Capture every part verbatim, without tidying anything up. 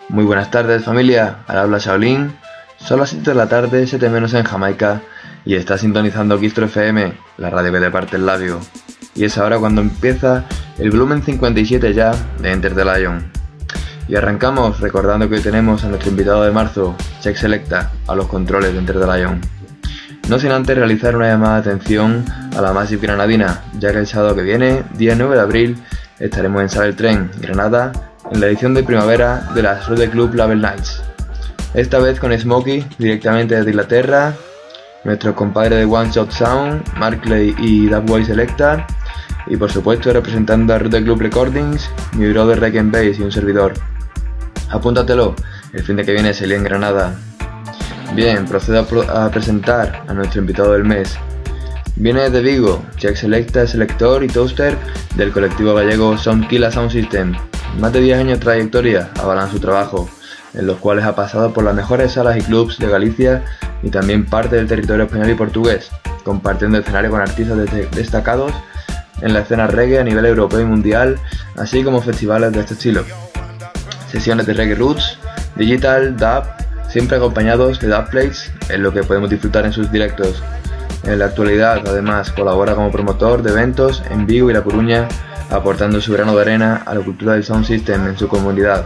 Muy buenas tardes, familia, al habla Shaolin. Son las siete de la tarde, siete menos en Jamaica, y está sintonizando Quistro F M, la radio que te parte el labio. Y es ahora cuando empieza el volumen cincuenta y siete ya de Enter the Lion. Y arrancamos recordando que hoy tenemos a nuestro invitado de marzo, Check Selecta, a los controles de Enter the Lion. No sin antes realizar una llamada de atención a la Massive Granadina, ya que el sábado que viene, día nueve de abril, estaremos en Sala del Tren, Granada, en la edición de primavera de la Road Club Label Nights. Esta vez con Smokey, directamente desde Inglaterra, nuestros compadres de One Shot Sound, Markley y Dubwise Selecta, y por supuesto representando a Road Club Recordings, mi brother Rec and Bass y un servidor. Apúntatelo, el fin de que viene sería en Granada. Bien, procedo a, pro- a presentar a nuestro invitado del mes. Viene desde Vigo, Check Selecta, selector y toaster del colectivo gallego Soundkilla Sound System. Más de diez años de trayectoria avalan su trabajo, en los cuales ha pasado por las mejores salas y clubs de Galicia y también parte del territorio español y portugués, compartiendo escenario con artistas de- destacados en la escena reggae a nivel europeo y mundial, así como festivales de este estilo. Sesiones de reggae roots, digital, dub, siempre acompañados de dubplates, en lo que podemos disfrutar en sus directos. En la actualidad, además, colabora como promotor de eventos en Vigo y La Coruña, aportando su grano de arena a la cultura del sound system en su comunidad.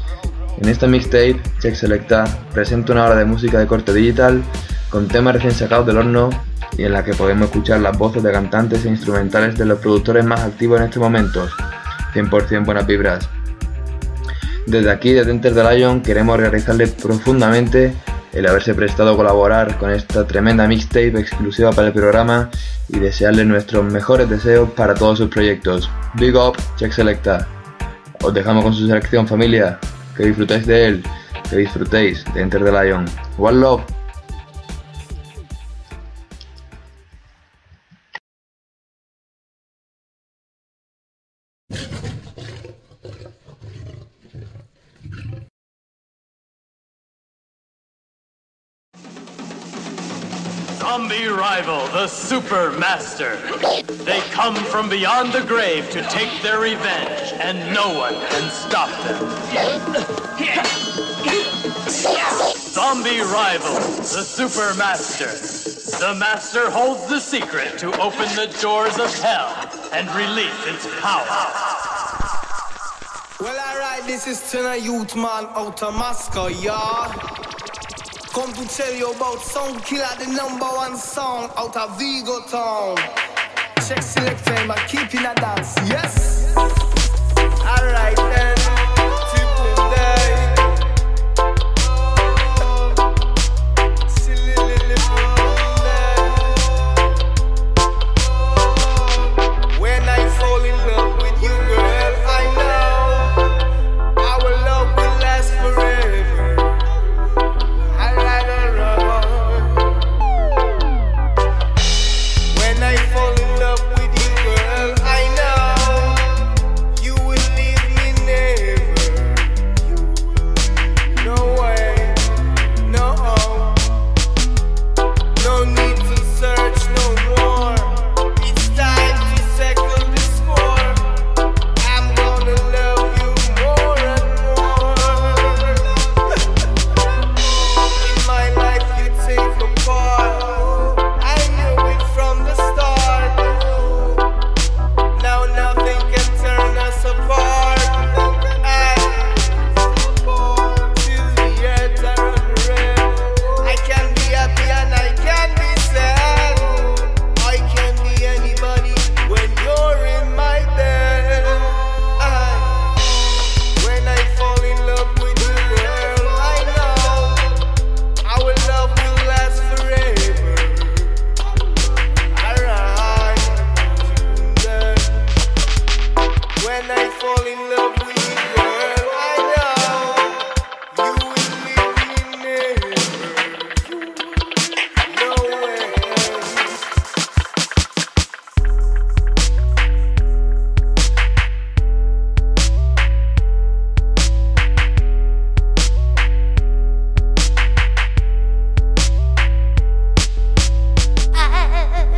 En esta mixtape, Check Selecta presenta una hora de música de corte digital con temas recién sacados del horno y en la que podemos escuchar las voces de cantantes e instrumentales de los productores más activos en estos momentos. cien por ciento buenas vibras. Desde aquí, desde Enter the Lion, queremos agradecerle profundamente el haberse prestado a colaborar con esta tremenda mixtape exclusiva para el programa y desearle nuestros mejores deseos para todos sus proyectos. Big up, Check Selecta. Os dejamos con su selección, familia. Que disfrutéis de él, que disfrutéis de Enter the Lion. One love. Zombie rival, the Super Master. They come from beyond the grave to take their revenge, and no one can stop them. Zombie rival, the Super Master. The Master holds the secret to open the doors of hell and release its power. Well, alright, this is Tina Youth Man out of Moscow, y'all. Come to tell you about Soundkilla, the number one song out of Vigo town. Check Selecta and keeping a dance, yes? Alright then, tipping day. When I fall in love with you, girl, I know our love will last forever.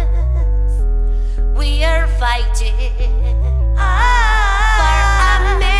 fighting for a man.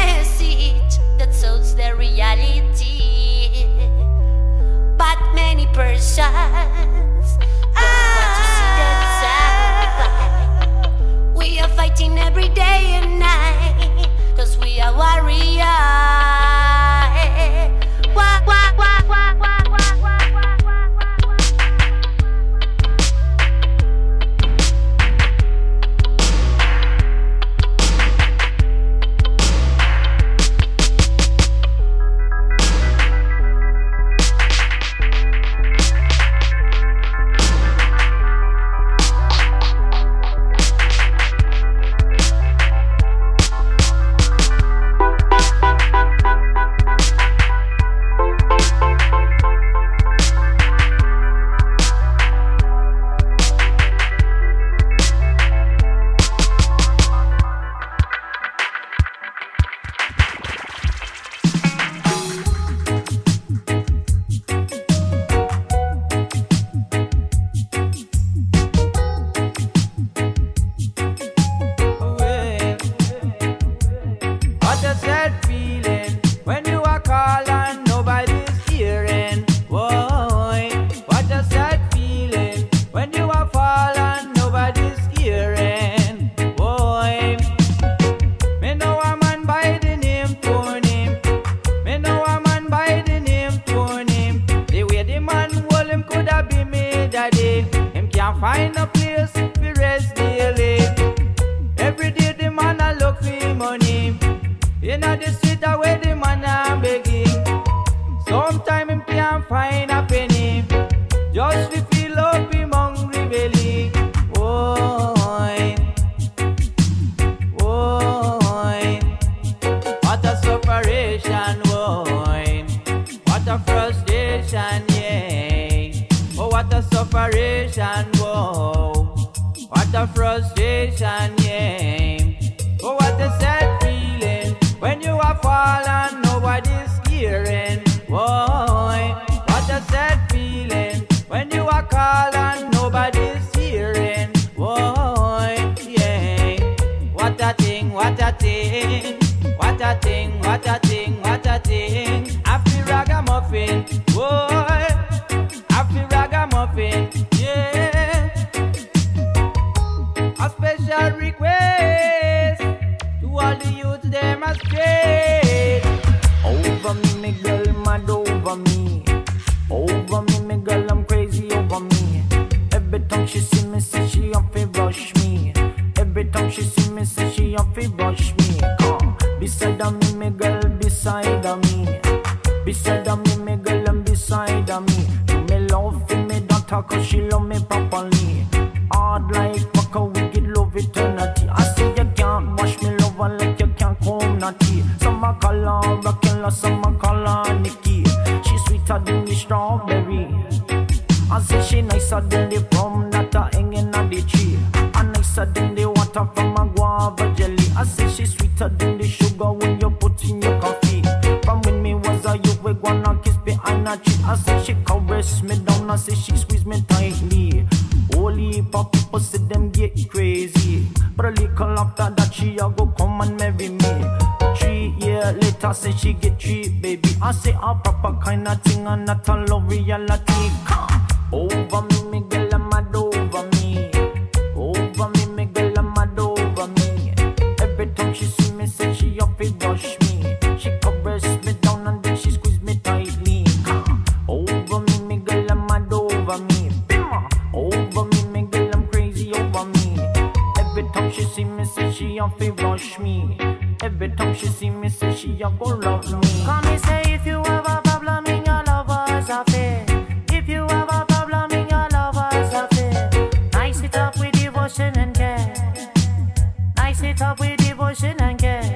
find a place to rest daily. Every day the man a look for money. In the street where the man a begging. Sometime him can't find a penny. Just to fill up him hungry belly. Oh, oh, what a separation, oh, what a frustration, yeah. Oh, what a separation, whoa. What a frustration, yeah. Oh, what a sad feeling when you are fallen, nobody's caring. Whoa, what a sad feeling when you are calling, nobody's hearing. Whoa, yeah. What a thing, what a thing, what a thing, what a thing, what a thing. I feel ragamuffin, whoa. Yeah, a special request to all the youth them a straight. Over me, me girl mad over me. Over me, me girl I'm crazy over me. Every time she see me, say she off to rush me. Every time she see me, say she off to rush me. Come beside of me, me girl beside of me. Beside of me, me girl I'm beside of me. Me love for me daughter 'cause she love me properly. Hard like fuck a wicked love eternity. I say you can't wash me love like you can't comb natty. Some a call her a killer, some a call her Nikki. She sweeter than the strawberry. I say she nicer than the plum that a hanging on the tree. And nicer than the water from a guava jelly. I say she sweeter than the sugar when you put in your coffee. From when me was a youth, we gonna kiss behind a tree. I say she caress me down, I say she squeeze me tightly. Holy pop people say them get crazy. But a little after that she a go come and marry me. Three years later say she get three baby. I say a proper kind of thing and not a love reality. Over me, me girl I'm mad over me. Over me, me girl I'm mad over me. Every time she see me say she up to rush me. She caress me down and then she squeeze me tightly. Over me, me girl I'm mad over me. Over me, me girl I'm crazy over me. Every time she see me say she up to rush me. Every time she see me say she a go love me. Come and say if you have a problem in your lover's affair. If you have a problem in your lover's affair. Nice it up with devotion and care. Nice it up with devotion and care.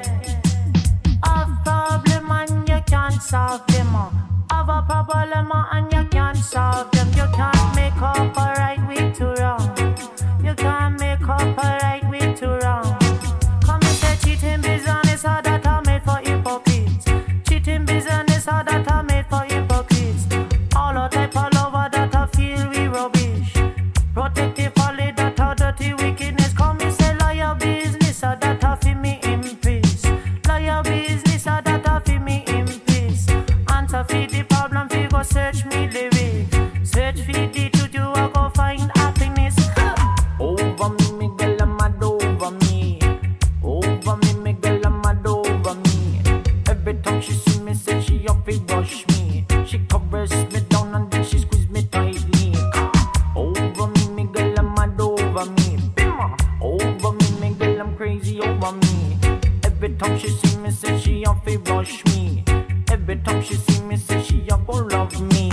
Have problem and you can't solve them. Have a problem and you can't solve them. You can't make up a right with two wrong. You can't make up a right with two wrong. Come and say cheating business or that are made for hypocrites. Cheating business or that are made for hypocrites. All a type of lover that I feel we rubbish. Protective folly that are dirty wickedness. Come and say liar business or that are for me in peace. Liar business or that are for me in peace. Answer for the problem, fi go search me lyrics. Search for the truth, you a go find happiness. Over me, me girl I'm mad over me. Over me, me girl I'm mad over me. Every time she see me say she up to rush me. She caress me down and then she squeeze me tightly. Over me, me girl I'm mad over me. Over me, me girl I'm crazy over me. Every time she see me say she up to rush me. Every time she see me say she a go love me.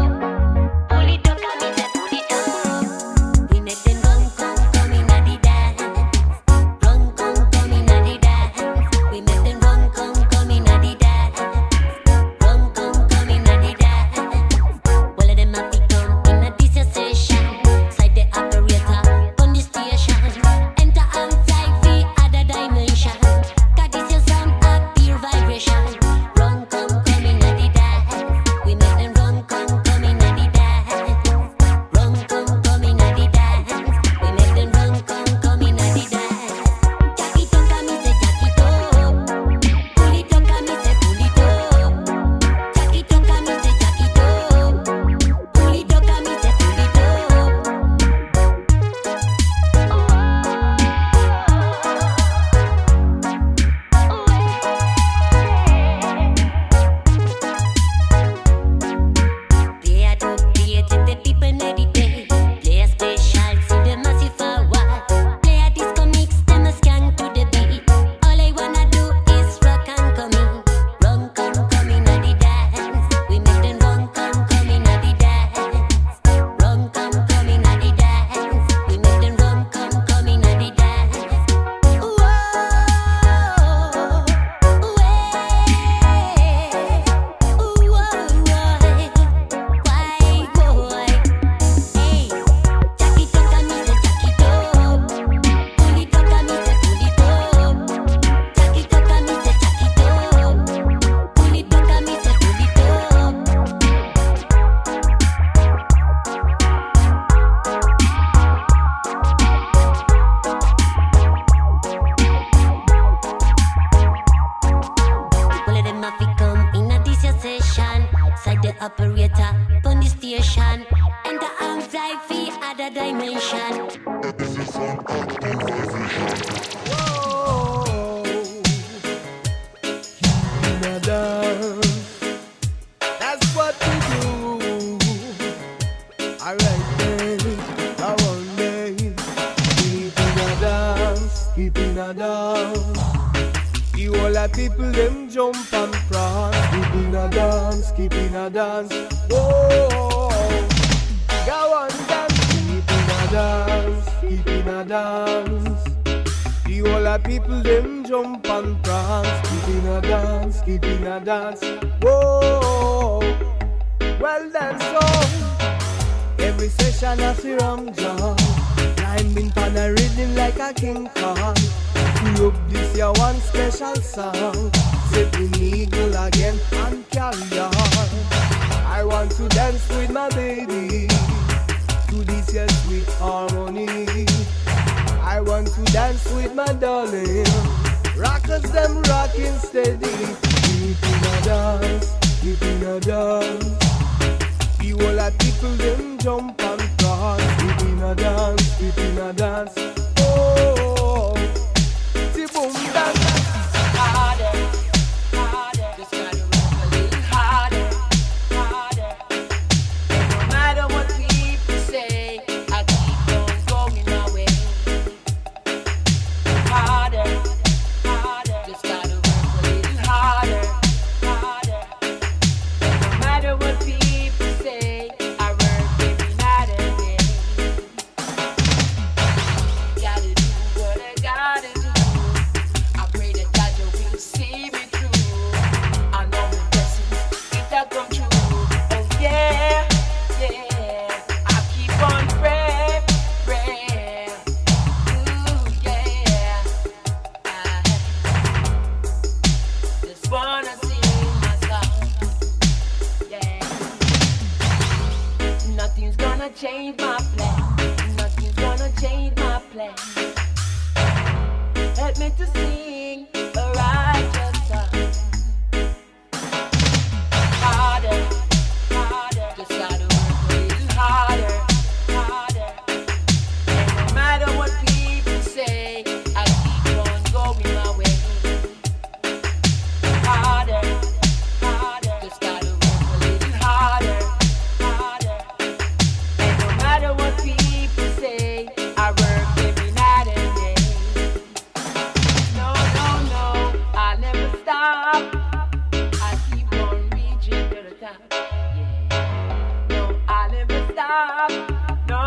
We make them come, come, come in a the dance. vibration. Enter and fly for other dimension. This is an active vibration. Whoa, keeping a dance. That's what we do. Alright then, now one day, keeping a dance, keeping a dance. The whole of people them jump and prance, keeping a dance, keeping a dance. Whoa, go on dance, keeping a dance, keeping a dance. The whole of people them jump and prance, keeping a dance, keeping a dance. Whoa, well then so every session I see Ram John climbing on a rhythm like a King Kong. Look this year one special song, setting eagle again and carry on. I want to dance with my baby to this year sweet harmony. I want to dance with my darling, rockers them rocking steady. Keeping a dance, keeping a dance. The whole of people them jump and dance, keeping a dance, keeping a dance. Oh, the boom dance. Harder, harder, just gotta work a little harder, harder. And no matter what people say, I keep on going my way. Harder, harder, just gotta work a little harder, harder. And no matter what people say, I work every night and day. Gotta do what I gotta do. I pray that God will see me through. I know my blessings, it will come true. Oh yeah, yeah. I keep on praying, praying. Ooh yeah. I just wanna sing my song. Yeah. Nothing's gonna change my plan. Nothing's gonna change my plan. Help me to sing a righteous song. Harder, harder, just gotta work a little harder, harder. And no matter what people say, I keep on going my way. Harder, harder, just gotta work a little harder, harder. And no matter what people say, I work every night and day. No, no, no, I never stop. I keep on reaching to the top. Yeah. No, I never stop. No.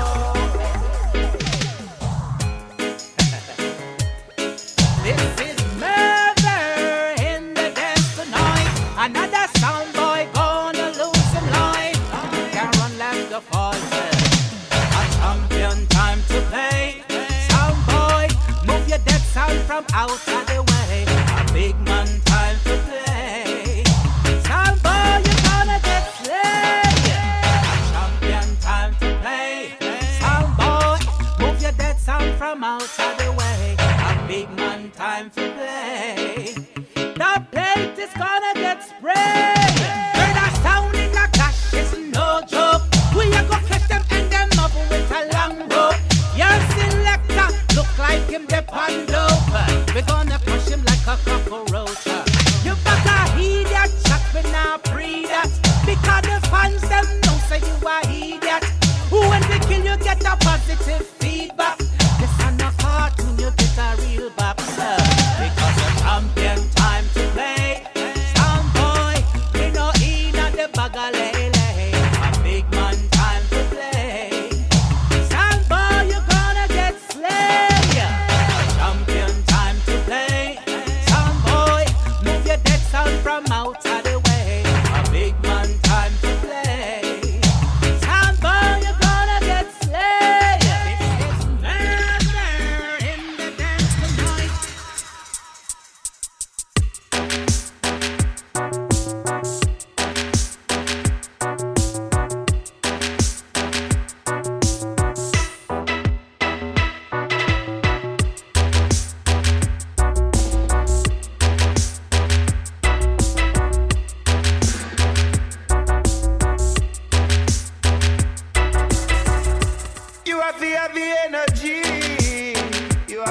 This is murder in the dance tonight. Another sound boy gonna lose some life. Can't run like the forces. A champion time to play. Sound boy, move your dead sound from out of the way. A big man time to play. Sound boy, you're gonna get slayed. A champion time to play. Sound boy, move your dead sound from out of the way. A big man time to play. The plate is gonna get sprayed. Heard a sound in the clash, it's no joke. We are gonna catch them and them up with a long rope. Your selector look like him the pandover. We're gonna crush him like a cockroach. You better heed that chat, we now pre that. Because the fans them know say you are idiot. When we kill you get a positive feedback. This is not a cartoon, you get a real boxer. Because a champion time to play. Sound boy, we no in at the bag of lele. A big man time to play. Sound boy, you're gonna get slayed. A champion time to play. Sound boy, move your dead sound from out of the way. A big man time to play. Sound boy, you're gonna get slayed.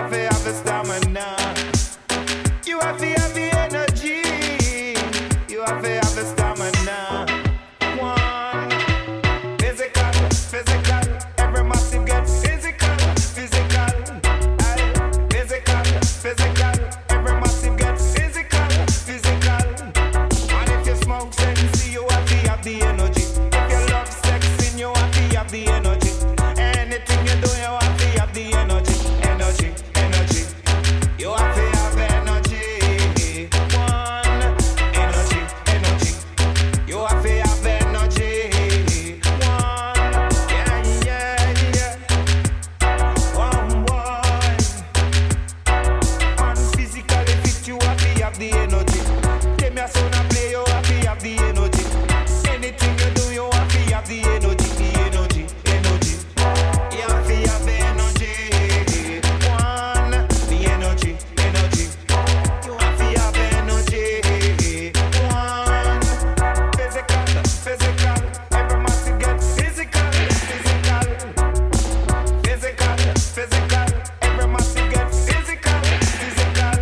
have to have the stamina. You have to have the energy. You have to have the stamina. One, physical, physical. Every massive gets physical, physical. Aye, physical, physical. Every massive gets physical, physical. And if you smoke sense, you have to have the energy. If you love sex, you have to have the energy. Anything you do, you have to have the energy, energy, energy. You have to have energy. One, energy, energy. You have to have energy. One, yeah, yeah, yeah. One, one. And physically fit, you have to have the energy. Give me a sound and play, you have to have the energy. Anything you do, you have to have the energy, the energy, energy. You have to have the energy. One, the energy, energy. You have to have the energy. One, physical, physical. Every massive gets physical, physical. Physical, physical. Every massive gets physical, physical.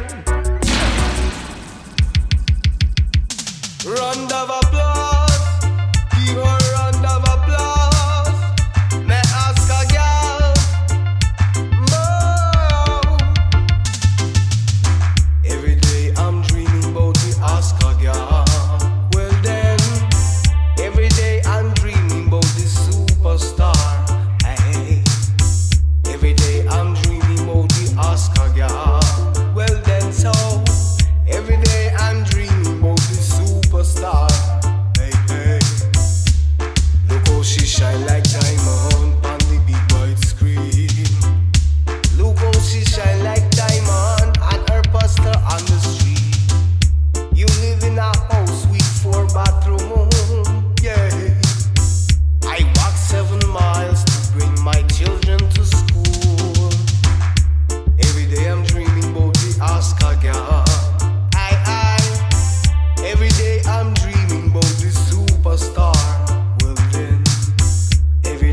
Round of applause, give her a round of applause. Me ask a girl, more. Every day I'm dreaming about the Oscar girl. Well then, every day I'm dreaming about the superstar. Hey, every day I'm dreaming about the Oscar girl. Well then, so every day I'm dreaming about the superstar. Hey, hey. Look how she shine like diamond on the big white screen. Look how she shine like diamond on her poster on the street. You live in a house with four bathroom, yeah. I walk seven miles to bring my children to school. Every day I'm dreaming about the Oscar girl. I, I. Every day I'm dreaming about the superstar. Well then, every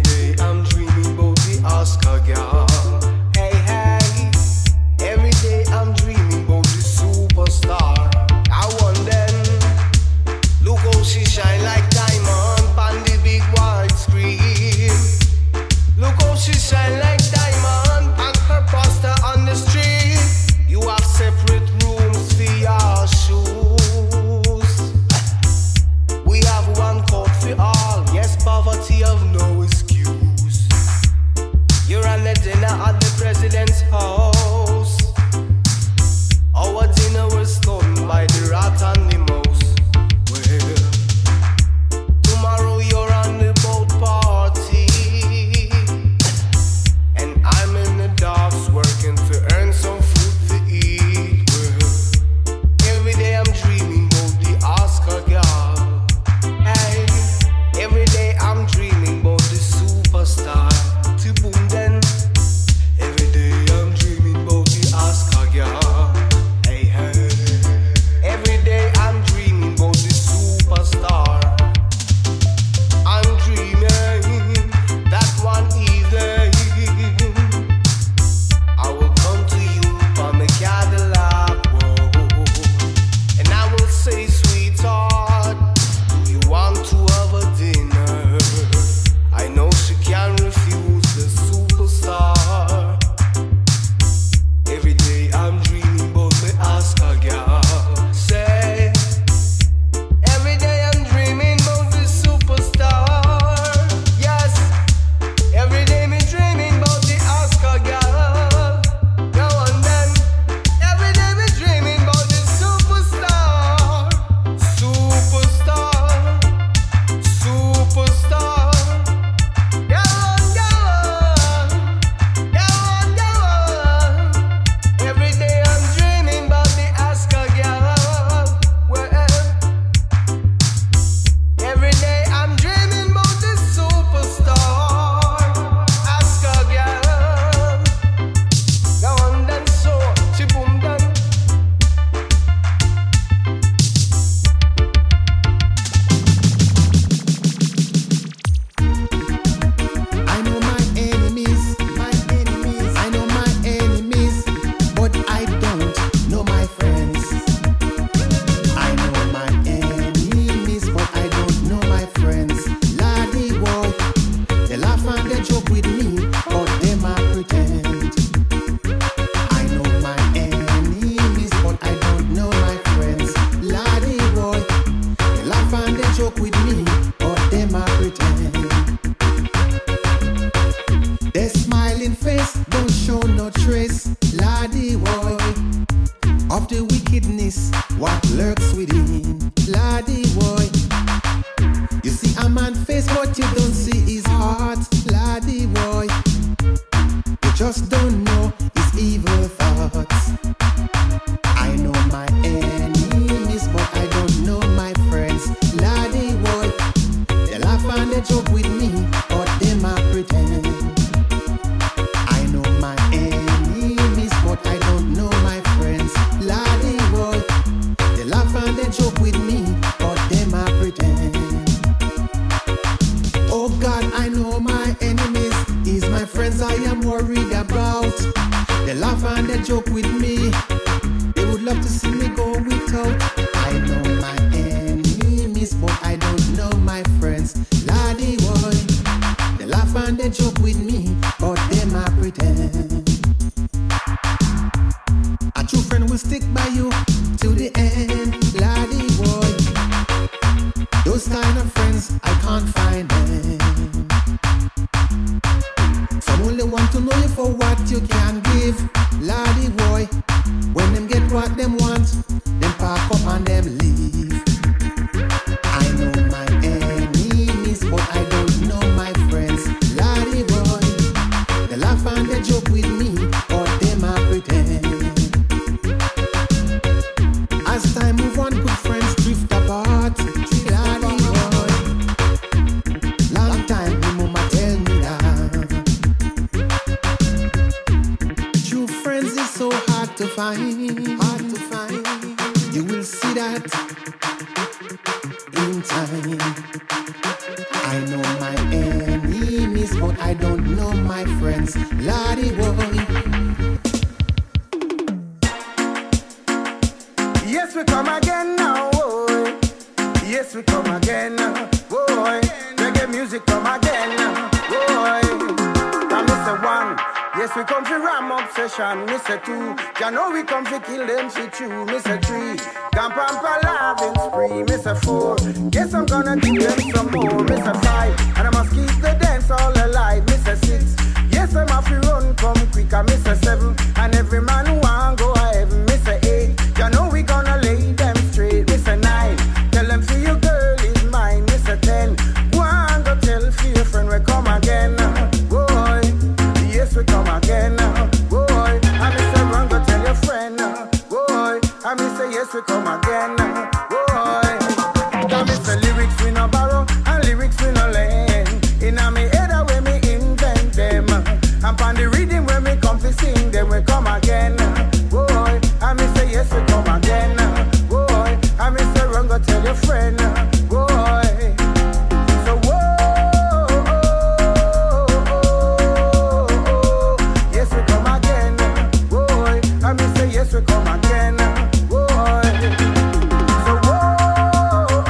see his heart, laddie boy. You just don't know his evil thoughts. I know my enemies, but I don't know my friends, laddie boy. They laugh and they joke with me, but they might pretend. I know my enemies, but I don't know my friends, laddie boy. They laugh and they joke with me, but they might pretend. Oh God, I know my enemies is my friends I am worried about. They laugh and they joke with me. They would love to see me go without. I know my enemies, but I don't know my friends, laddie boy. They laugh and they joke with me, but they might pretend. A true friend will stick by you to the end, laddie boy. Those kind of friends, I can't find them. Some only want to know you for what you can give, laddie boy. When them get what them want, them pack up and them leave. I know my enemies, but I don't know my friends, laddie boy. They laugh and they joke with me, but they might pretend. As time move on, good friends drift apart, laddie boy. Long time, my mama tell me that true friends is so hard to find, hard to find. You will see that in time. I know my enemies, but I don't know my friends, laddie boy. Yes, we come again now, boy. Yes, we come again now, boy. Reggae music come again now, boy. Now, Mister One, yes, we come for ram obsession, Mister Two. You know we come for kill them shit you, Mister Three. Camp and palavin spree, Mister Four. Yes, I'm gonna give them some more, Mister Five. And I must keep the dance all alive, Mister Six. Yes, I'm off to run, come quicker, Mister Seven. And every man who want go heaven, Mister Eight. You know we gonna lay them straight, Mister Nine. Tell them for your girl is mine, Mister Ten. One go tell for your friend we come again, boy. Yes, we come again, boy. And Mister One go tell your friend, boy. And Mister Yes, we come again, boy. Now Mister Lyrics we no borrow and lyrics we no lend. In a me head away me invent them. And on the reading when we come to sing them we come again, boy. And Mister Yes, we come again, boy. And Mister Run go tell your friend, boy. So whoa, yes we come again, boy. And Mister Yes, we come again, boy. So whoa,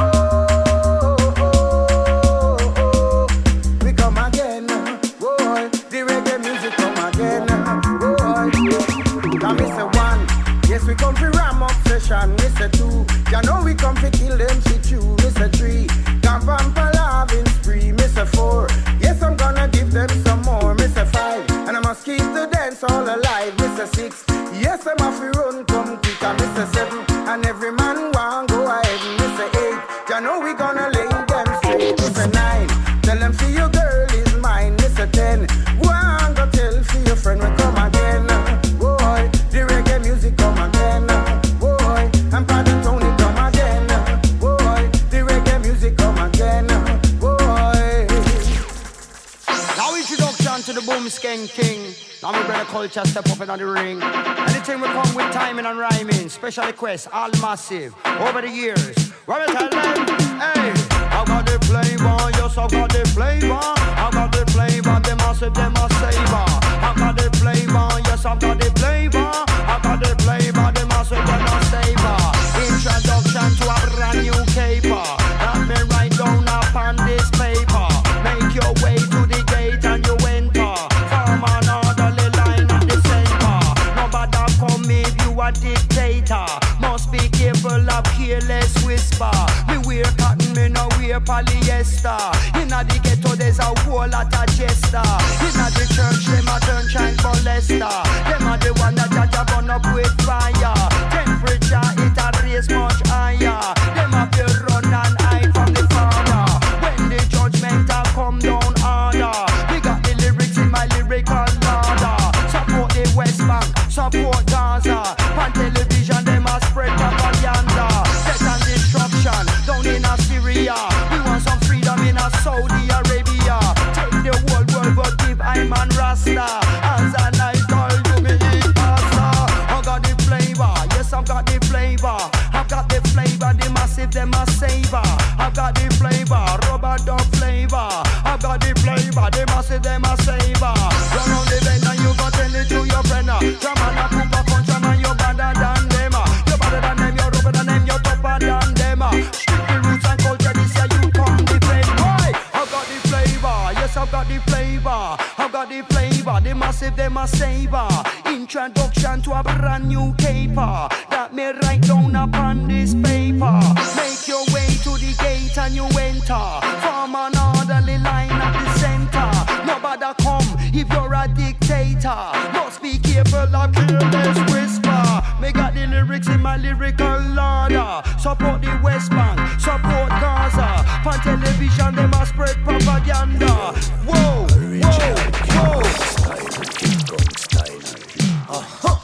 we come again, boy. The reggae music come again, boy. Now Mister One, yes we come for ram obsession, Mister Two. You know we come for kill them shit you, Mister Three. Camp and palavin spree, Mister Four. Yes I'm gonna give them some more, Mister Five. And I must keep the dance all alive, Mister Six. Yes I'm off to run, come quicker, Mister Seven. And every man want go ahead, Mister Eight. You know we gonna lay them straight, Mister Nine. Tell them for your girl is mine, Mister Ten. One go tell for your friend we come again, boy. The reggae music come again, boy. And Pardon Tony come again, boy. The reggae music come again, boy. Now introduction to the Boom Skank King. Now my brother Culture step up in on the ring. Anything we come with timing and rhyming. Special requests, all massive. Over the years, where we tell them, hey, I got the flavor, yes I got the flavor. I got the flavor, them massive, them a savor. I got the flavor, yes I got the flavor. I got the flavor, them massive, them a savor. Introduction to a brand new caper. Let me write down upon this paper. Make your way to the gate and you enter. Form an orderly line at the center. Nobody come if you a dictator. Must be careful of careless whisper. Me wear cotton, me no wear polyester. Inna the ghetto there's a whole lot of jester. Inna the church them a turn child molester. Them a the one that Jaja burn up with fire. Temperature it a raise much higher. Them a be run and hide from the father. When the judgment a come down support Gaza. On television, them a spread propaganda. Death and destruction down in a Syria. We want some freedom in a Saudi Arabia. Take the whole world, but give I'm and Rasta. As a night call to me eat pasta. I got the flavor, yes I've got the flavor. I've got the flavor, the massive, them a saver. I've got the flavor, rubber dub flavor. I've got the flavor, the massive, them a saver. Run on the bend and you go tell it to your friend. Come on, I put a punch, man, you're better than them. You're better than them, you're rubber than them, you're tougher than them. Strictly roots and culture, this year you come the flame. Why? I've got the flavor, yes I've got the flavor. I've got the flavor, the massive, them a saver. Introduction to a brand new caper that me write down upon this paper. Make your way to the gate and you enter. Form an orderly line at the center. Nobody come if you're a dictator. Must be careful of careless whisper. Me got the lyrics in my lyrical order. Support the West Bank, support Gaza. On television they must spread propaganda. Whoa, whoa, whoa. King Kong style. Uh-huh.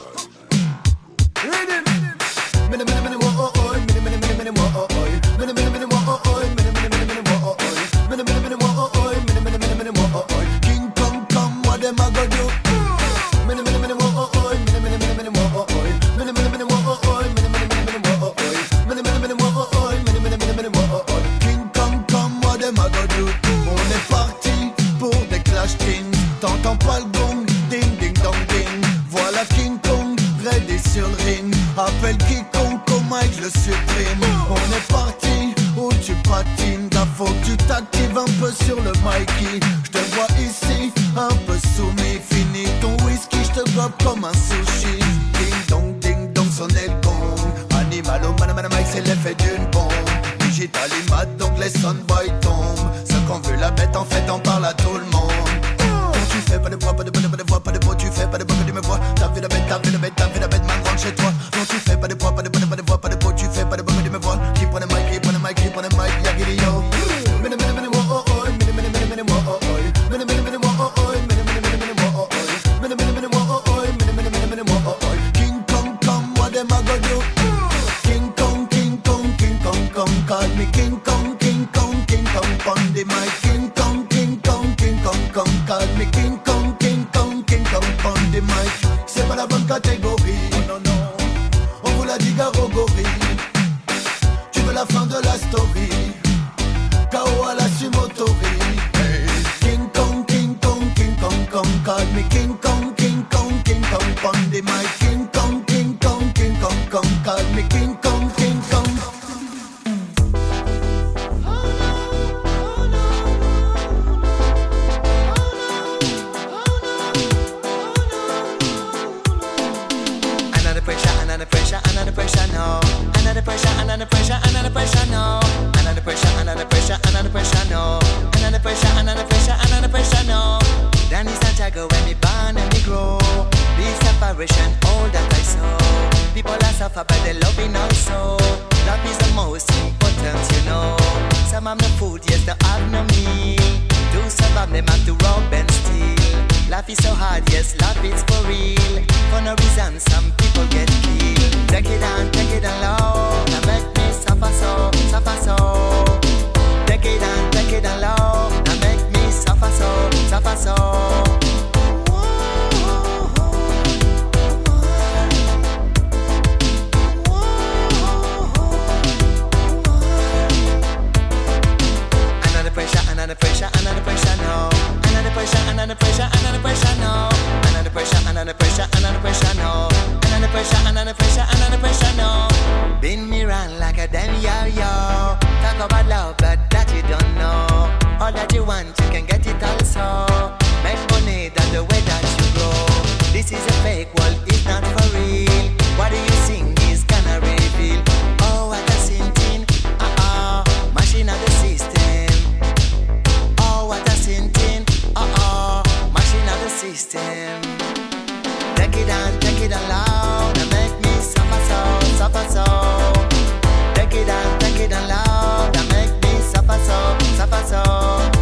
Rhythm. Mini mini mini wo oh oh. Mini mini mini mini wo oh oh. Mini mini mini wo oh oh. Mini mini mini mini wo oh oh. Mini mini mini wo oh oh. Mini mini mini mini wo oh oh. King Kong come, what them a go do? Mini mini mini wo oh oh. Mini mini mini mini wo oh oh. Mini mini mini wo oh oh. Mini mini mini mini wo oh oh. Mini mini mini wo oh oh. Mini mini mini mini wo oh oh. King Kong come, what them a go do? On est parti pour des clash kings. T'entends pas le gong, ding ding dong ding. Voilà King Kong, ready sur le ring. Appelle quiconque au mic le suprême. On est parti où tu patines. Là faut que tu t'actives un peu sur le Mikey. Je te vois ici, un peu soumis. Fini ton whisky, je te gobe comme un sushi. Ding dong ding dong sonnait le gong. Animal au man man mic c'est l'effet d'une bombe. Digital imad donc les soundboys tombent. Ceux qu'on veut la bête en fait on parle à tout le monde. Tu fais pas de voix, pas de pas de pas de voix, pas de mots, tu fais pas de voix, de me voix. T'as vu la bête, t'as vu la bête, t'as vu la bête, man, rentre chez toi. Non, tu fais pas de voix, pas de pas de pas de voix, pas de mots, tu fais pas de voix, de me voix. Keep on the mic, keep on the mic, keep on the mic, ya giddy yo. Mini mini mini wo oh oh, mini mini mini mini wo oh oh, mini mini mini wo oh oh, mini mini mini mini wo oh oh, mini mini mini wo oh oh, mini mini mini mini wo oh oh. King Kong come, what them a go do? King Kong, King Kong, King Kong, come call me King Kong, King Kong, King Kong, on the mic. King Kong, King Kong, King Kong, come call me King Kong, King Kong, King Kong, on the mic. C'est pas la bonne catégorie, non non, on vous l'a dit Garogori. Tu veux la fin de la story, K O à la sumotori. Hey. King Kong, King Kong, King Kong, come call me King Kong, King Kong, King Kong, on the mic. King Kong, King Kong, King Kong, come call me King Kong, King Kong. Under pressure, under pressure, no. Under pressure, under pressure, under pressure, no. Under pressure, under pressure, under pressure, no. Under pressure, under pressure, under pressure, no. Then it's Santiago when me born and me grow. This separation, all that I saw. People are suffer but they loving also. Love is the most important, you know. Some have no food, yes, they have no meal. Do survive, them have to rob and steal. Life is so hard, yes, life is for real. For no reason, some people get killed. Take it down, take it down low. Now make me suffer so, suffer so. Take it down, take it down low. Now make me suffer so, suffer so. Under pressure, under pressure, under pressure, no. Under pressure, under pressure, under pressure, no. Under pressure, under pressure, under pressure, no. Under pressure, under pressure, under pressure, no. Been me round like a damn yo-yo. Talk about love, but that you don't know. All that you want, you can get it also. Make money, that's the way that you grow. This is a fake world, it's not for real. What do you sing is gonna reveal? Oh, what a sinting, uh-uh. Machine of the system. Oh, what a sinting, uh-uh. Machine of the system. Take it down, take it down loud. And make me suffer so, suffer so. Take it down, take it down loud. And make me suffer so, suffer so.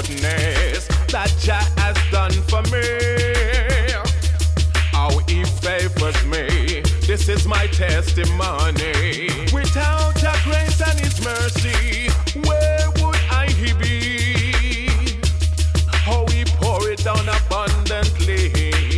goodness that Jah has done for me. How He favors me, this is my testimony. Without Jah grace and His mercy, where would I be? How He pour it down abundantly.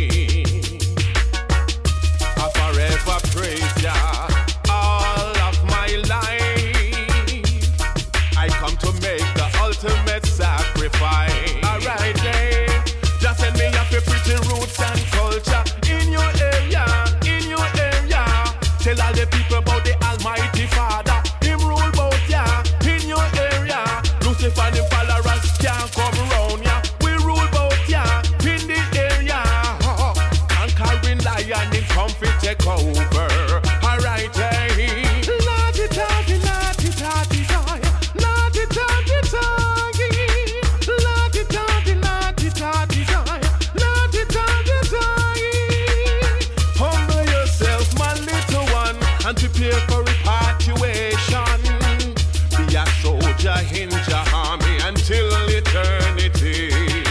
I forever praise Jah all of my life. I come to make the ultimate sacrifice. Alright, then, just send me up your pretty roots and culture in your area, in your area. Tell all the people about the Almighty Father. Him rule bout ya in your area. Lucifer and the followers can't come round ya. We rule bout ya in the area. Conquering lion in comfy take over. Alright, hey. Lottie totty, lottie totty toy. Lottie totty toy. Lottie totty, lottie totty toy. Lottie totty toy. Humble yourself, my little one, and prepare for repatriation. Be a soldier in Jah army until eternity.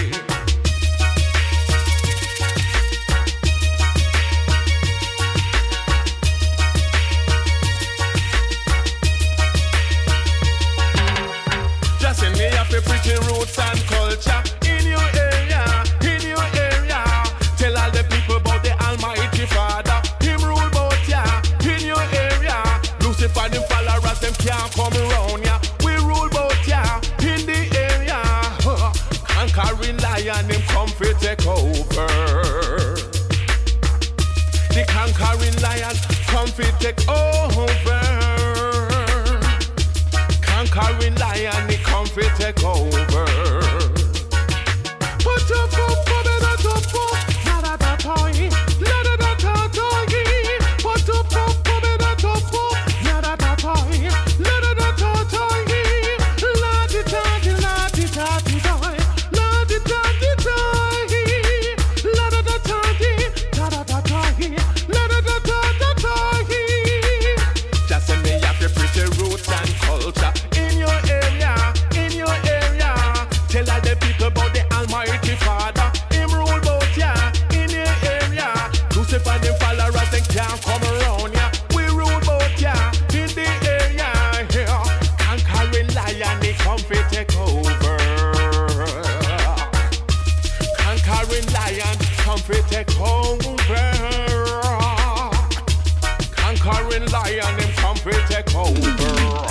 Just send me up your pretty roots and culture in your area, in your area. Tell all the people about the Almighty Father. Him rule bout ya in your area. Lucifer and them followers, them can't come around ya. We rule bout ya in the area. Conquering lion, him come fi take over. The conquering lion come fi take over. Conquering lion, he come fi take over. Put up, up, put it up, up, up, la da da toy, la da da da toy. Put up, up, put it up, up, up, la da da toy, la da da da toy. La di da di, la di da di toy, la di da di toy. La da da da di, la da da toy, la da da da da toy. Just send me up your pretty roots and culture. In your area, in your area. Tell all the people about the Almighty Father. Him rule bout ya in your area. Lucifer and them followers, they can't come around ya. We rule bout ya in the area. Yeah. Conquering lion, he come fi take over. Conquering lion, come fi take over. Conquering lion, him come fi take over.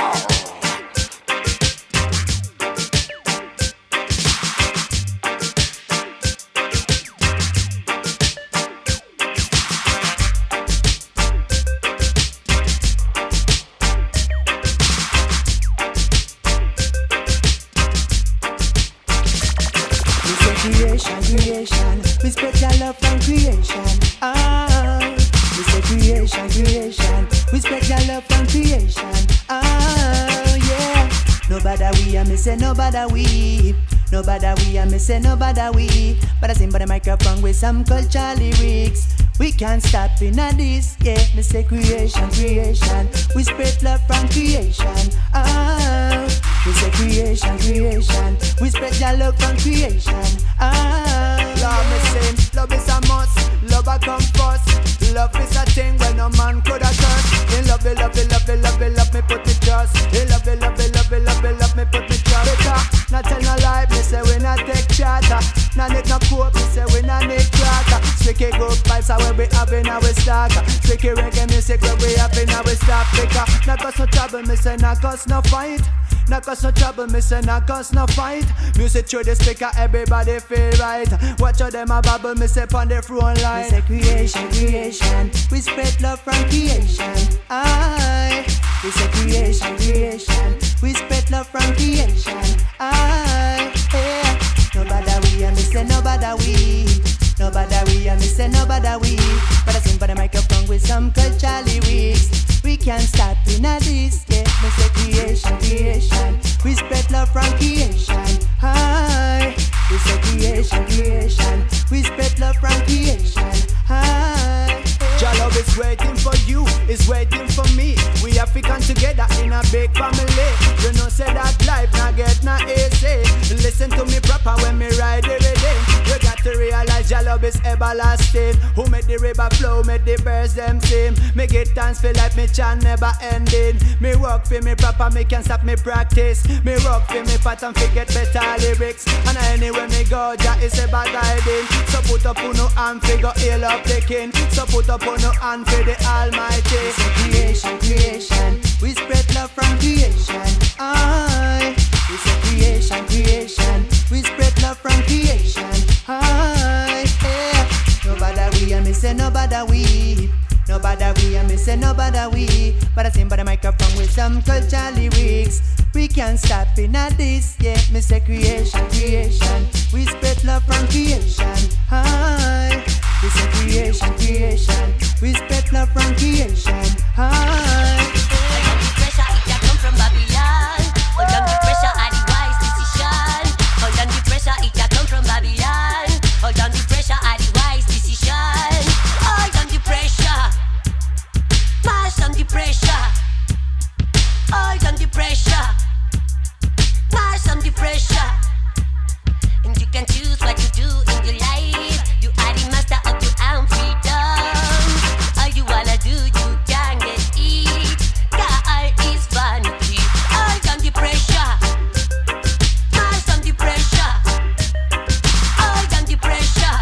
Creation, creation, we spread your love from creation. Ah, we say creation, creation, we spread your love from creation. Ah, yeah. Nobody we, I me say nobody we. Nobody we, I me say nobody we. But I sing by the microphone with some culture lyrics. We can't stop in a this, yeah. Me say creation, creation, we spread love from creation. Ah, we say creation, creation, we spread your love from creation. Ah, love me saying, love is a must, love a come first. Love is a thing when no man could have curse. In love, it, love, it, love, it, love, it, love me put it trust. In love, it, love, it, love, it, love, it, love me put me trust. Because not tell no lie, me say we not take charter. Not need no coat, me say we not need charter. Tricky good vibes are where we have in our stock. Tricky reggae music where we have in our stock. Because not cause no trouble, me say not cause no fight. Not cause no trouble, me say not cause no fight. Music through the speaker, everybody feel right. Watch how them a babble, me say on the front line. We say creation, creation, we spread love from creation. Aye. We say creation, creation, we spread love from creation. Aye. Yeah. Nobody we, and me say nobody we. Nobody we, and me say nobody we. But I sing for the microphone with some culture lyrics. We can't stop in a this, yeah. Me say creation, creation, we spread love from creation. Hi, we say creation, creation, we spread love from creation. Hi. Jah love is waiting for you, is waiting for me. We African together in a big family. You know say that life not get not easy. Listen to me love is everlasting. Who make the river flow, make the birds them sing. Me get dance feel like me chant never ending. Me work for me proper, me can stop me practice. Me work for me pattern, forget better lyrics. And anywhere me go, Jah is ever guiding. So put up on no hand, figure heal up the king. So put up on no hand for the Almighty. It's a creation, creation. We spread love from creation. Aye. It's a creation, creation. We spread love from creation. Aye. Yeah. Nobody we, and me say nobody we. Nobody we, and me say nobody we. But I sing by the microphone with some culture lyrics. We can't stop in at this, yeah. Me say creation, creation. We spread love from creation. Aye. We say creation, creation. We spread love from creation. Aye. From Babylon, hold on the pressure, I the wise decision. Hold on the pressure, it a come from Babylon. Hold on the pressure, I the wise decision. Hold on the pressure, mash on the pressure. Hold on the pressure, mash on the pressure. And you can choose what you do in your life. You are the master of your own freedom. All you wanna do, you can get it. God is vanity. All on the pressure, mash on the pressure. All on the pressure,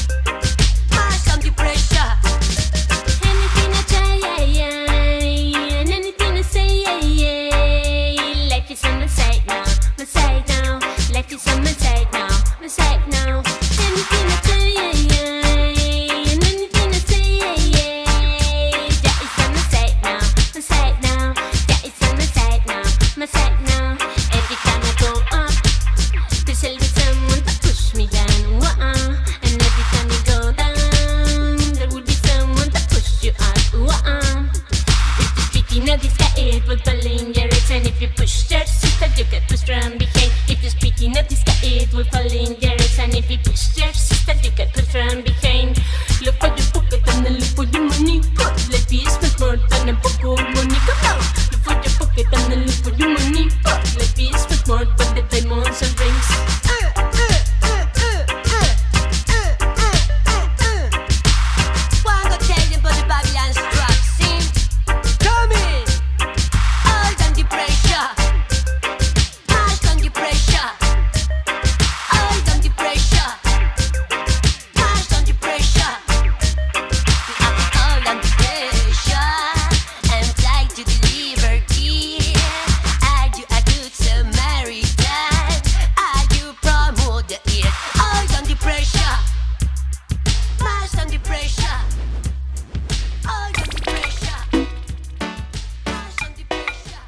mash on the pressure. Anything I try, yeah, yeah. And anything I say, yeah, yeah. Life is on my side now, my side now. Life is on my side now, my side now. Anything I try, yeah, yeah. And anything I say, yeah, yeah. That is on my side now, my side now. That is on my side now, my side now. Every time I go up, there's always someone to push me down. Uh-uh. And every time you go down, there will be someone to push you up. Uh-uh. If the speaking of this guy, it will fall in your eyes. And if you push your sister, you get pushed from behind. If you're speaking of this guy, it will fall in your eyes. And if you push your sister, you get pushed from behind. Look for your pocket and then look for your money. But life is much more than a poco money. Come on, look for your pocket and then look for your money. But life is much more than the diamonds and rings. One go tell them about the Babylon struck scene. Come in. Hold on the pressure, mash on the pressure. Hold on the pressure, mash on the pressure. We have to hold on the pressure and fly to the liberty. Are you a good Samaritan? Are you promote the it? Hold on the pressure, mash on the pressure. Hold on the pressure, mash on the pressure.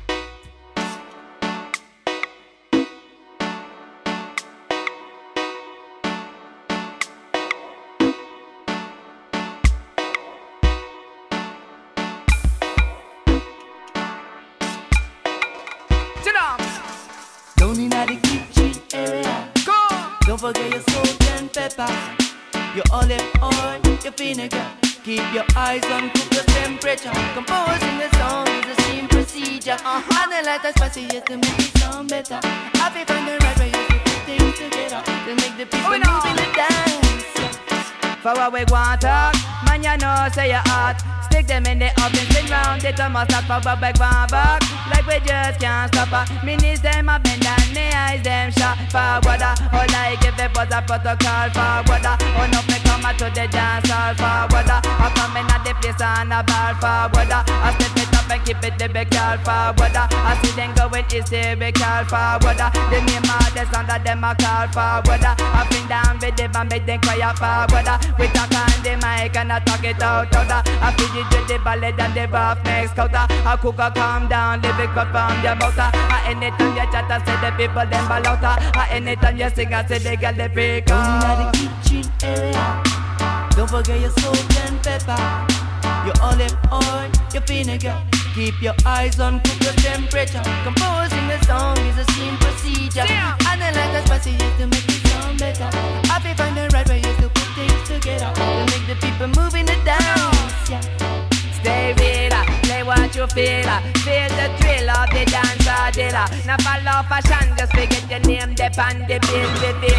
Down in the kitchen area. Don't forget your salt and pepper, your olive oil, your vinegar. Keep your eyes on cook the temperature. Composing the song is a steam procedure. Uh-huh. And the light is spicy yet to make it sound better. I be find the right way to put things together to make the people move in the dance. For what we want talk, man you know say you hot. Stick them in the oven, spin round it and must stop for what we want back. Like we just can't stop her. Me knees them a bend and me eyes them shot forward. Oh like if it was a protocol forward. Oh no me come out to the dance hall forward. I come in at the place and a ball forward. I step it up and keep it the big call forward. I see them going hysterical forward. The name of the sound that them a call forward. I bring down with them and make them cry forward. We talk on the mic and I talk it out louder. I feed it to the ballad and the rough next counter. I cook a calm down, live it cut from your mouth. I anytime you chat I say the people them ball out. I anytime you sing I say the girl they freak out. Down in the kitchen area. Don't forget your salt and pepper, your olive oil, your vinegar. Keep your eyes on cook the temperature. Composing the song is a steam procedure. And the light is spicy is to make it sound better. I be find the right way is to put things together to make the people move in the dance. Yeah. Stay real, play what you feel. Feel the thrill of the dancer dealer. Now follow fashion, just forget your name, dip on the bill. We feel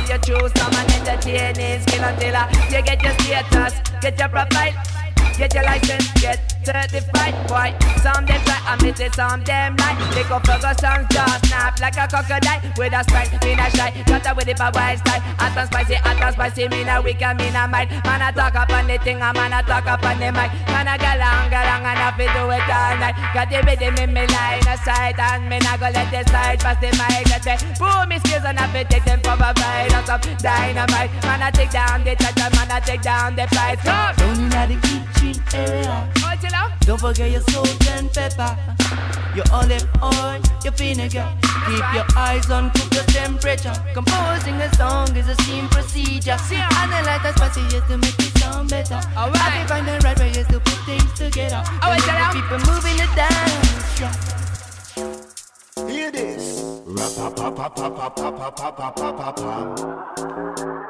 you choose some and entertaining skill until uh, you get your status, get your profile, get your license, get certified, boy. Some them try and miss it, some them like pick up Ferguson's jaw, snap like a crocodile with a strike, mean a shy, got a with it for wild style. Hot and spicy, hot and spicy, mean a wicked, mean a might. Man a talk up on the thing, a man a talk up on the mic. Man a galang, galang, and a fi do it all night. Got the rhythm in me line of sight, and me not go let the slide past the mic. Get me boom, me skills and I fi take them for a ride on some dynamite. Man a take down the touch, and man a take down the price. Come! Down in the kitchen area. Don't forget your salt and pepper, your olive oil, your vinegar. Keep your eyes on, cook your temperature. Composing a song is a steam procedure. And the light and spicy is to make it sound better. Alright. I find the right way is to put things together. Alright, people moving the dance. Yeah. Hear this. Rap pa pa pa pa pa pa pa pa pa pa pa.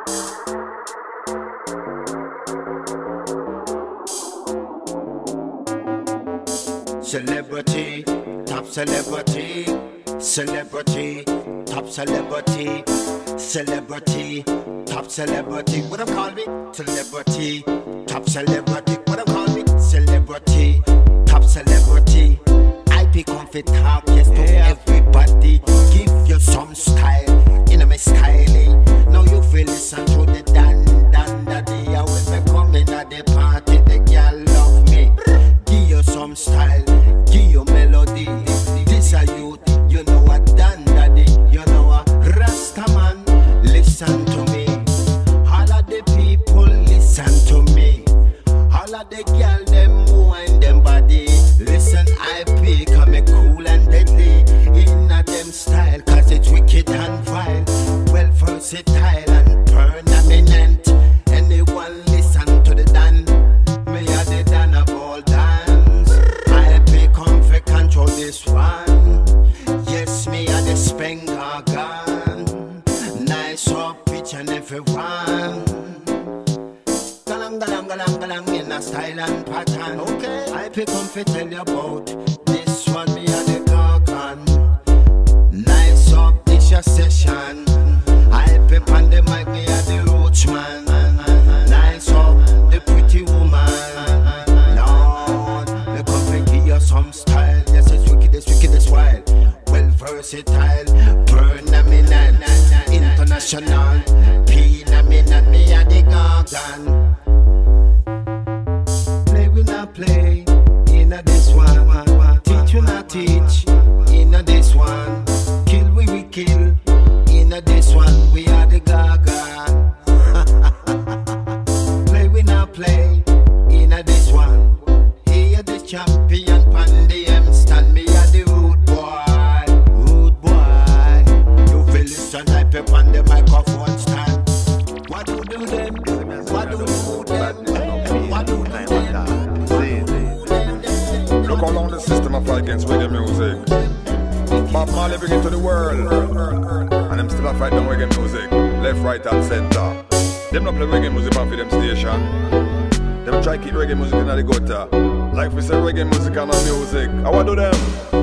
Celebrity, top celebrity, celebrity, top celebrity, celebrity, top celebrity. What I'm calling me? Celebrity, top celebrity. What I'm calling me? Celebrity, top celebrity. I be comfy talk, yes to everybody. Give you some style, in my styling. Now you feel listen to the dan dan daddy. I when me coming at the party, the girl love me. Give you some style. Melody, this a youth, you know what Dan Daddy, you know what Rasta man, listen to me. All of the people listen to me. All of the girl them wind them body. Listen I P, come me cool and deadly. In a them style, cause it's wicked and vile. Well versatile and permanent. Anyone listen to the Dan, me a the Dan of all dance. Control this one. Yes, me and the Spenger gun. Nice up each and everyone. Galang, galang, galang, galang in a style and pattern. Okay, I pick on to tell you about this one. Me and the Gargan. Nice up this your session. I pick on the mic. Me and the Roach man. Nice up the pretty woman. Lord, me come to give you some style. Well versatile, permanent, international, phenomenal, me a the Gargan. Play we not play, in a this one. Teach we not teach, in a this one. Kill we we kill, in a this one. We are the Gargan. Play we not play, in a this one. Here the champion, Pandy M stand me. Pep on the microphone stand. What do do them? What do do them? What do do them? Look how long the system of fight against reggae music. Bob Marley bring it to the world, and them still a fight down reggae music, left, right, and center. Them not play reggae music on for them station. Them try keep reggae music in the gutter. Like we say reggae music and no music. How I do them?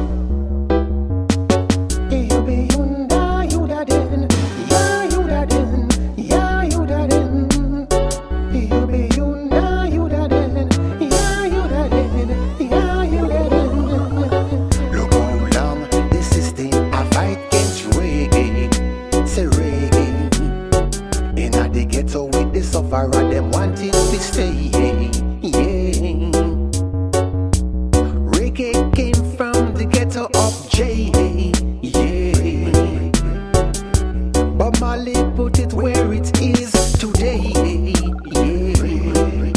Them wanted to stay, yeah. Reggae came from the ghetto of J, yeah. Bob Marley put it where it is today, yeah.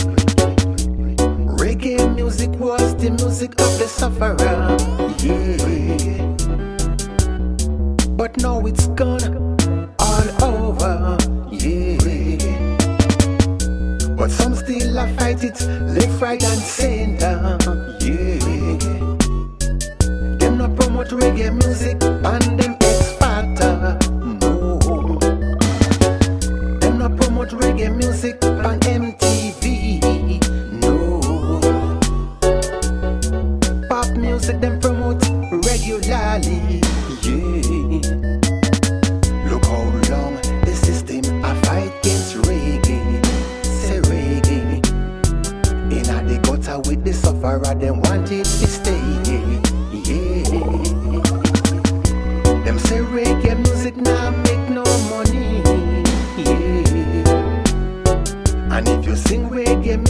Reggae music was the music of the sufferer, yeah. But now it's gone all over, yeah. But some still a fight it, left, right and center, yeah. Them not promote reggae music and them X Factor, no. Them not promote reggae music on M T V, no. Pop music them promote regularly, yeah. Look how long the system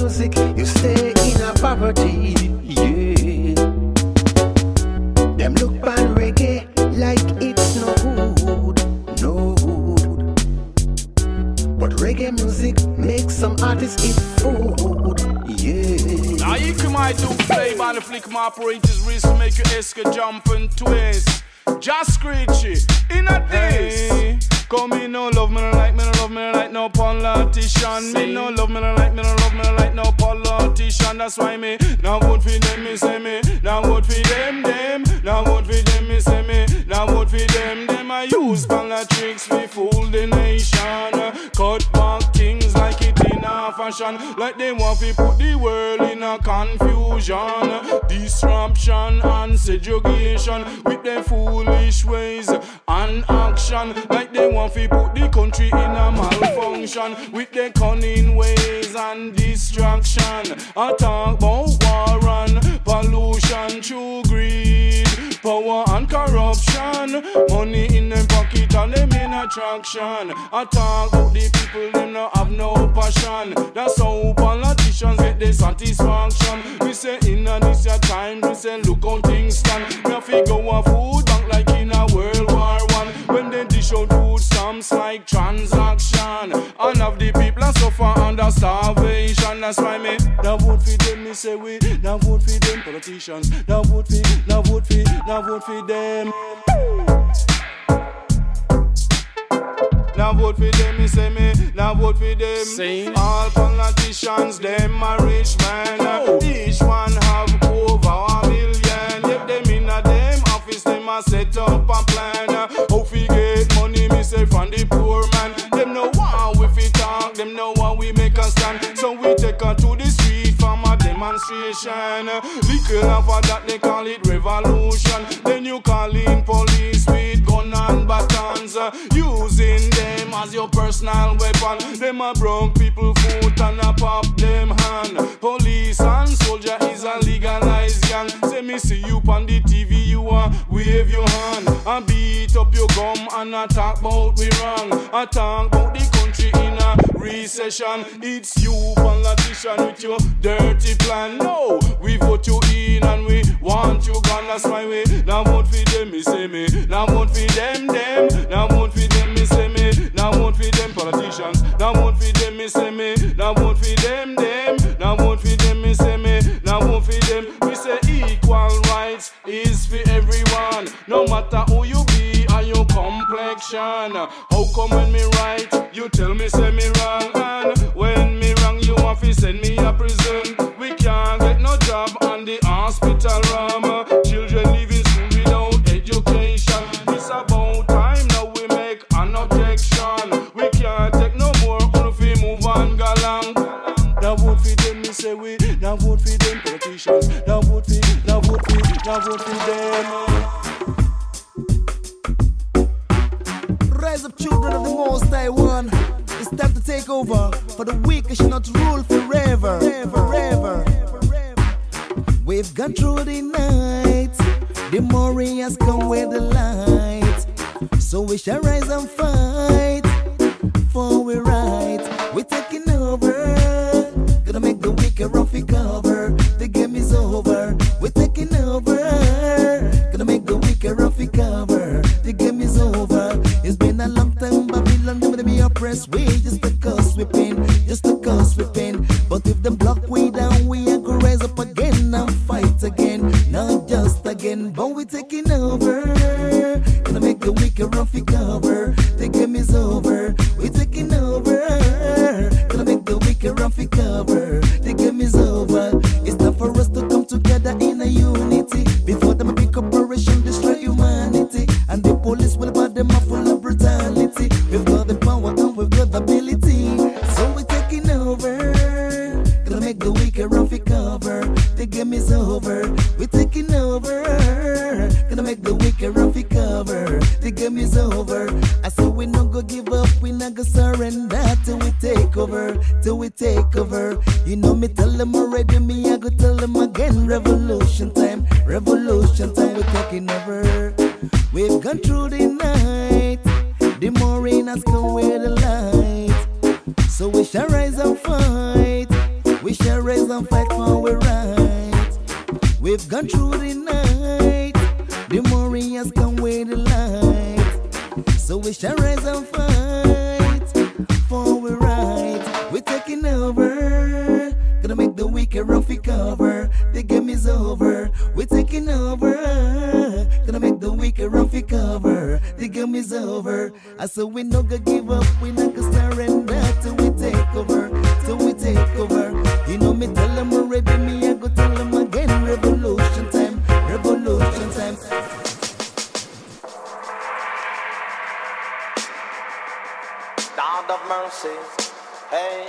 music, you stay in a poverty. Yeah. Them look on reggae like it's no good, no good. But reggae music makes some artists eat food. Yeah. Now you can might do play by the flick my operators wrist to make your eska jump and twist. Just screechy in a this. Come me no love, me no like, me no love, me no like no politician. Me no love, me no like, me no love, me no like no politician. That's why me now vote for them, me say me. Now vote for them, them. Now vote for them, me say me. Now vote for them, them. I use politics, we fool the nation. Cut back things like it in a fashion. Like they want to put the world in a confusion. Disruption and segregation with their foolish ways and action. Like they want to put the country in a malfunction with their cunning ways and distraction. I talk about war and pollution, true greed, power and corruption. Money in them pocket and them in attraction. I talk about the people, them not have no passion. That's how politicians get their satisfaction. We say in a this your time, we say look how things stand. Me have to go a food bank like in a World War One. When they dish out food stamps like transaction, and of the people are suffer under starvation. That's why me now vote for them, me say we now vote for them politicians. Now vote for, now vote for, now vote for them. Now vote for them, me say me. Now vote for them. Same. All politicians, them a rich man. Oh. Each one have over a million. Yet them in a them office, them a set up a plan. How we get money, me say from the poor man. Them know how we fit talk, them know how we make a stand. So we take her to the street from a demonstration. Little after that they call it revolution. Then you call in police with gun and batons, using them as your personal weapon. Them a broke people foot and a pop them hand. Police and soldier is a legalized gang. Say me see you on the T V, you a wave your hand and beat up your gum and a talk about we wrong. A talk about the country in a recession. It's you politician with your dirty plan. No, we vote you in and we want you gone. That's why we now vote for them, me say me. Now vote for them, them. Now vote for them, me say me. Now vote for them politicians. Now vote for them, me say me. Now vote for them, them. Now vote for them, me say me. Now vote for them. We say equal rights is for everyone, no matter who you be or your complexion. How come when me right, you tell me say me wrong, and when me wrong, you want to send me a prison? We can't get no job on the hospital room. Children leaving school without education. It's about time now we make an objection. We can't take no more if we move on galang. Now vote for them, me say we. Now vote for them politicians. Now vote for, now vote for, now vote for them. Rise up, children of the Most High One. It's time to take over. For the weak shall not rule forever. Forever. We've gone through the night. The morning has come with the light. So we shall rise and fight for we right. We're taking over. Gonna make the weak a roughy cover. The game is over. We're taking over. Gonna make the weak a roughy cover. The game is over. It's been a long time, Babylon, them to be oppressed. We just the cause we pain, just the cause we pain. But if them block we down, we are gonna rise up again and fight again. Not just again, but we taking over. Gonna make the weak a roughy cover. The game is over. We taking over. Gonna make the weak a roughy cover. The game is over. It's time for us to come together in a unity. Before them a big corporation destroy humanity, and the police will buy them are full of brutality. We've got the power and we've got the ability, so we're taking over. Gonna make the weak a roughy cover. The game is over. We're taking over. Gonna make the weak a roughy cover. The game is over. I said we not gonna give up. We not gonna surrender till we take over. Till we take over. You know me tell them already. Me I go tell them again. Revolution time. Revolution time. We're taking over. We've gone through the night. The morning has come with the light. So we shall rise and fight. We shall and fight for our right. We've gone through the night. The warriors come with the light. So we shall rise and fight for our right. We're taking over. Gonna make the wicked rough cover. The game is over. We're taking over. Gonna make the wicked rough cover. The game is over. I said we not gonna give up. We not gonna surrender till we take over. Till we take over. You know me tell them already. Me I go tell them again. Revolution time. Revolution time. God of mercy. Hey.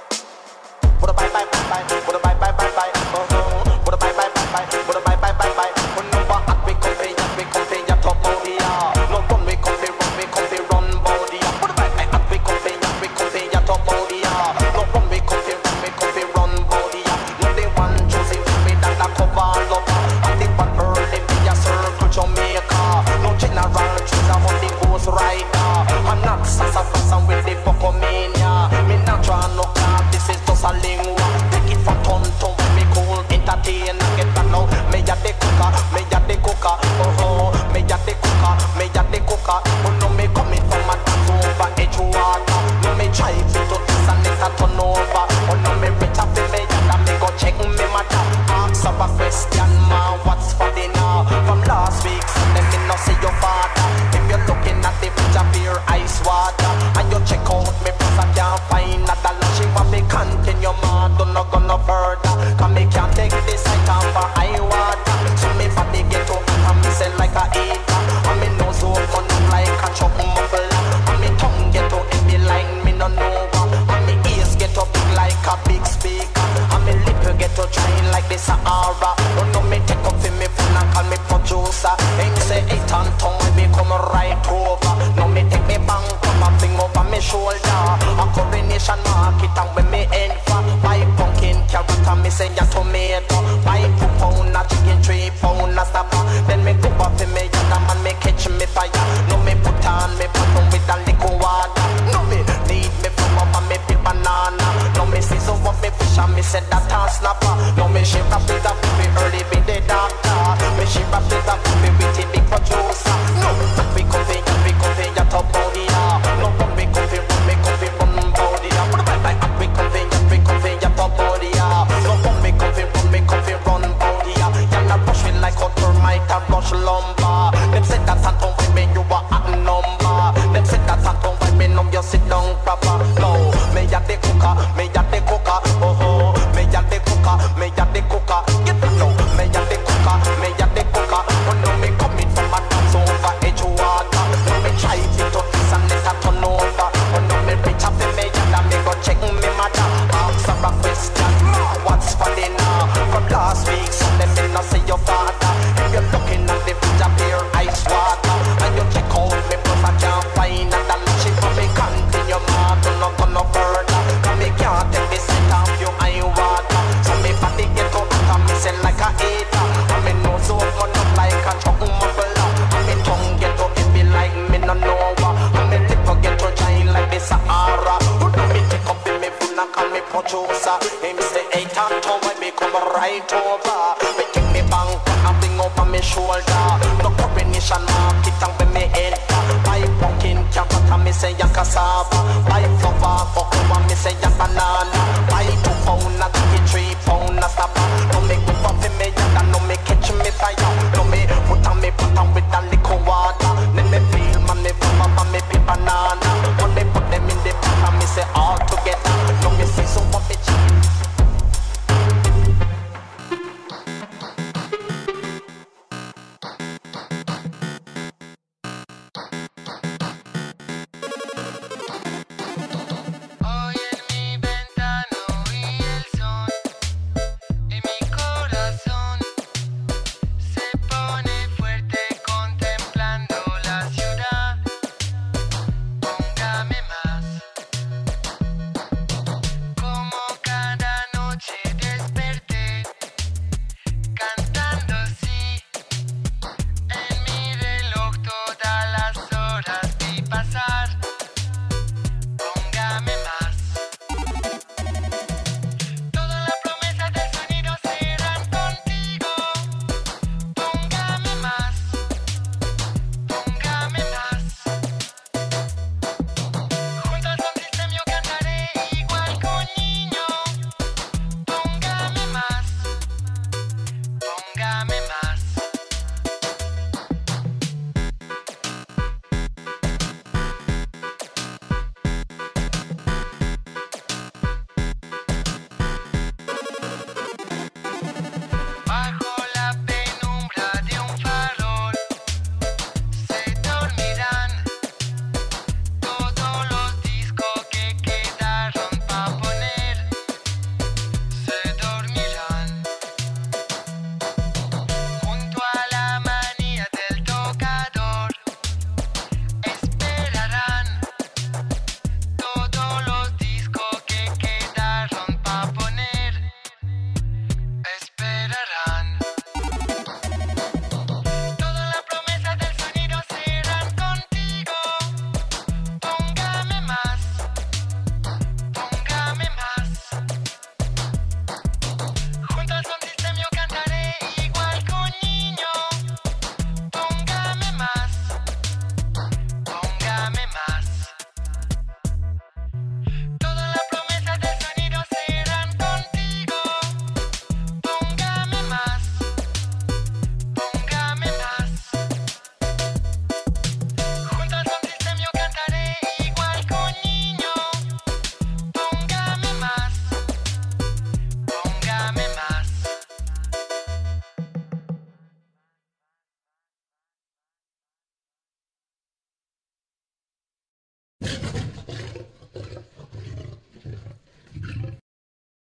Put a bye bye bye bye, put a bye bye bye bye, uh-huh. Put a bye bye bye bye, put a bye bye bye bye. When no one at we come pay, we come pay, ya top body, ya. No run, we come pay, run, we come pay, run body, ya. Put a bye bye at we come pay, we come pay, ya top body, ya. No run, we come pay, run, we come pay, run body, ya. No they want Joseph, we that that cover up. And they want early, we a circle Jamaica. No general, choose a money goes right now. I'm not sassafras with the Pocomania. Me not draw no card, this is just a lingua. Take it from ton to me cool, entertain and get back now. Me a the cooker, me a the cooker, oh oh. Me a the cooker, me a the cooker. Oh no, me coming from a dance over edge water. No me try to do this and it a turn over. Oh no, me reach up to me and me go check me matter. Ask up a question, man, what's for dinner? From last week, so let me not see your father. If you're looking at the picture, beer, ice water, and you check out me plus I can't find a dollar. She want me continue, man, don't not go no further. Cause me can't take this item for high water. So me for the ghetto, and me say like a eater. And me nose open up like a chop muffler. And me tongue get to heavy like me no know. And me ears get up big like a big speaker. And me lip get to shine like the Sahara. Don't know me take up for me phone and call me producer. Him say eight and tongue when me come right over. Now me take me bang, come and fling over me shoulder. A coronation market and when me end for buy pumpkin, carrot and me say a tomato. Buy two pound a chicken, three pound a snapper. Then me go up in me and a man me catch me fire. No me put on me bottom with a little water. No me need me from up and me peel banana. No me season up me fish and me say that a snapper. No me shape a bit of me early be the doctor. Me shape a bit of me with the big producer. No we come fi, we come fi a top body ya. No we come fi, we come fi run body ya. Put a bye bye we come fi, we come fi a top body ya. No we come fi, we come fi run body ya. Y'all not rush me like a termite a rush lumber. Them say that and don't when you a at number. Them say that and don't when me know you sit down proper. No, me a the cooker, me a the cooker, oh oh. Me a the cooker, me a the cooker. Get the no, me a the cooker, me a the cooker. Oh no, me coming from a dance over edge water. No me try to do this and let a turn over. Oh no, me reach up in me and me go check me matter. Answer a question, what's for dinner? From last week, so let me not see your father. If you're looking at the picture, beer, ice water, and you check out me plus I can't find a dollar. She for me continue, man, do not go no further. Cause me can't take me set off your eye water. So me body get up and me say like a hater. And me nose open up like a truck muffler. And me tongue get up heavy like me no know. And me lip get to shine like the Sahara. Who do me take up in me phone and call me producer. Him say eight and two when me come right over. Me take me bank and bring over me shoulder. No coronation market and when me enter. Buy pumpkin, carrot and me say a cassava.